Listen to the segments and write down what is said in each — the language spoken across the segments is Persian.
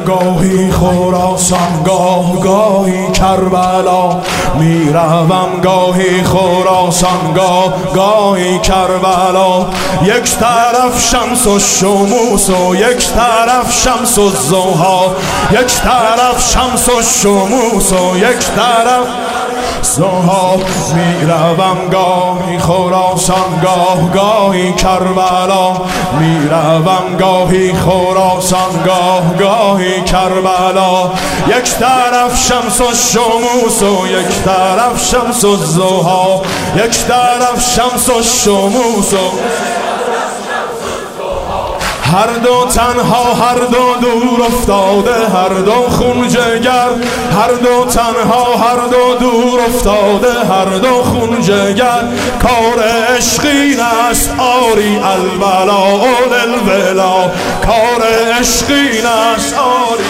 گاهی خراسان گاهی کربلا میروم، گاهی خراسان گاهی کربلا. یک طرف شمس و شموس و یک طرف شمس و ضحی، یک طرف شمس و شموس و یک طرف ضحی. میروم گاهی خراسان گاهی کربلا میروم، گاهی خراسان گاهی کربلا. یک طرف شمس و شموس و یک طرف شمس و ضحی، یک طرف شمس و شموس و هر دو تنها، هر دو دور افتاده، هر دو خون جگر. هر دو تنها، هر دو دور افتاده، هر دو خون جگر. کار عشقین است آری البلا للولا، کار عشقین است آری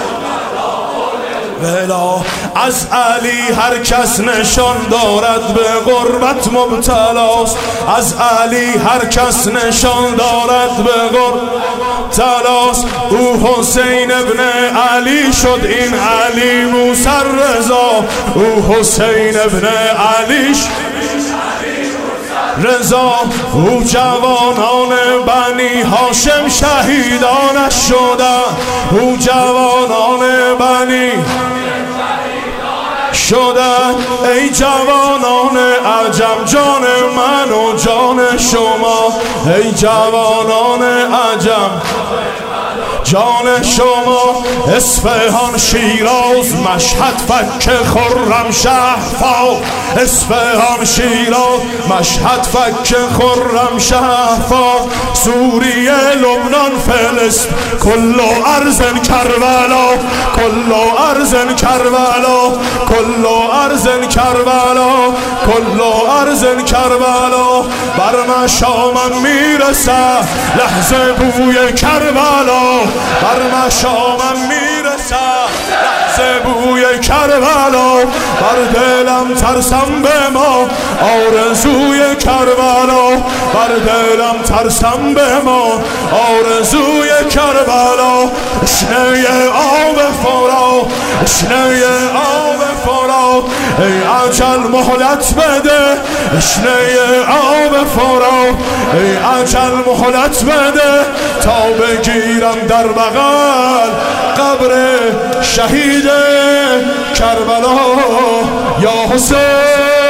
ولا. از علی هر کس نشان دارد به غربت مبتلاست، از علی هر کس نشان دارد به غربت مبتلاست. او حسین ابن علی شد، این علی موسی رضا. او حسین ابن علی رضا. او جوانان بنی هاشم شهیدانش شدند، او جوانان بنی شدند. ای جوانان عجم جان من و جان شما، ای جوانان عجم جان شما. اصفهان شیراز مشهد فک خرم شهفا، اصفهان شیراز مشهد فک خرم شهفا. سوریه لبنان فلسطین کل ارض کربلا، کل ارض کربلا، کل ارض کربلا، کل ارض کربلا. بر مشامم میرسه لحظه بوی کربلا، بر مشامم میرسه لحظه بوی کربلا. بر دلم ترسم به ما آرزوی کربلا، بر دلم ترسم به ما آرزوی کربلا. اشنه آب فرات، اشنه آب فرات، ای اجل مهلت بده. اشنه آب فرات، ای اجل مهلت بده تا بگیرم در بغل قبر شهید کربلا. یا حسین